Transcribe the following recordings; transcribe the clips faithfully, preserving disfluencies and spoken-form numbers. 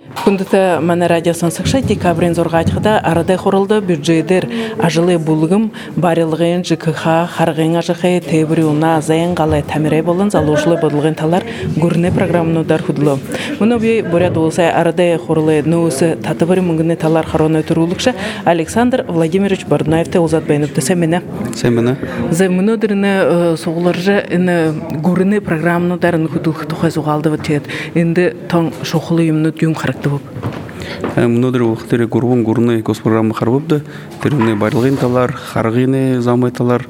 Күндіті мәні радиосын сықша декабрин зорғачықта арада құрылды бюджетер ажылы бұлығым барылығын ЖКХ, харғын ажықы, тейбірі ұна, зайын қалы тәмірей болын залушылы бұдылғын талар көріне программыны дар құдылы. Мұны бей бұряд олса арада құрылы нөісі татыбыры мүнгіні талар қаруны тұрулықша Александр Владимирович Бардунаевты ұзат байыныпты сәмені. Сәмені. Зәміні дұрыны соғылыржы көріне программыны дарын құдылық тұқай соғалды бұтет. Енді таң шоқылы еміні дүйін қарақты болып. Мнодыр уақыттары көрген көріне госпрограммы қарбыпты. Түріне барылғын талар, қарғыны замайталар,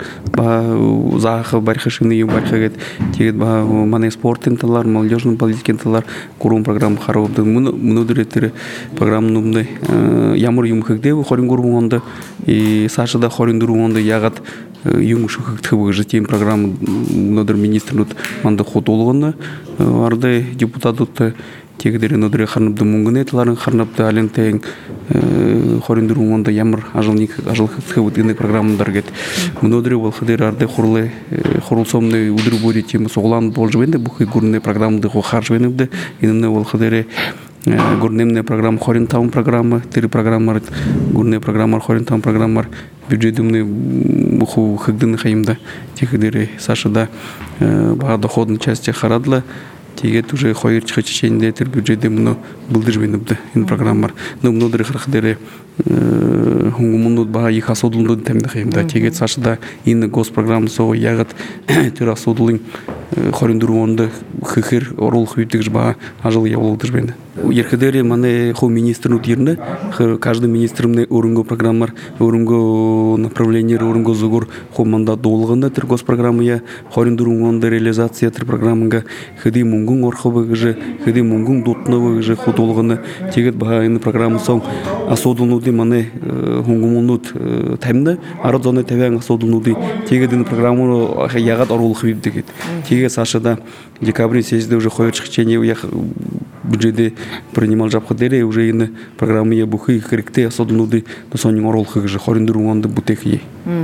зағы барқышыны ем барқығыд. Тегет мане спорттен талар, молодежный политикен талар көрген программы қарбыпты. Мнодыр еттері программы ямыр юмқықде хорин көрген онды. Сашыда хорин дұру онды яғат юмшы қықтығы жетейін программы мнодыр министрлут манды қотолығыны. Арды депутатыты тегедерін өдірі қарныпты мүнгіне таларын қарныпты әлентейін хорендіру онда ямыр ажылник ажылқытқы өтгенде программадар кет. Мұны өдірі ол қыдер арды құрылсомны өдірі бөрі темі соғыланды бол жібенді бұқы көрінне программды қоқар жібенімді. Енімне ол қыдері көрінемне программа хорен таун программа, тері программар, көрінне программар, хорен таун программар бюджетімне бұқы қығдыны қайымда. Тегедері Сашыда баға доходны части қарадылы. Тегет уже хойырчы чеченде тер бюджетте мұны бұлдыр беніпті ин программар. Но мнодыры қырқыдары хуңгумунут баға их асудылынды тәмді қайымда. Тегет Сашыда ин госпрограммы соғы яғыт тер асудылың хорендіру онды хықыр орыл хүйтігіш баға ажылы яулығдыр бенді. Еркедері мане хо министрнут ерні, каждый министрымны орынғы программар, орынғы направлениер, орынғы зұғыр хо мандат долғында тер госпрограммы хорендіру онды реализация тер программыға хыды мұңгың орқыбы ғыжы, хыды мұңгың дотнывы ғыжы хо долғыны тегет баға ины программы соң асудылнуды мане хуңгумунут тәмді, арад зоны тәвәң асудылнуды тегет ины программы яғат орыл хүйтігет. Тегет Сашыда декабрин сезді уже хойыр шықчене бюджеты принимал жапқыдері, уже ені программы бұқы керекте асудылнуды сонын орыл қығыжы хорендіру онды бұтеқие.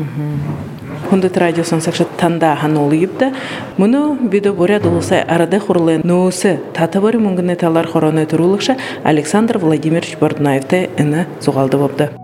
Хүндіт радиосын сақшы танда ханолы епті. Мұны биді бұряд олысы арада құрылы нөісі татыбары мүнгіне талар қораны тұрулықша Александр Владимирович Бардунаевты әні зоғалды бопты.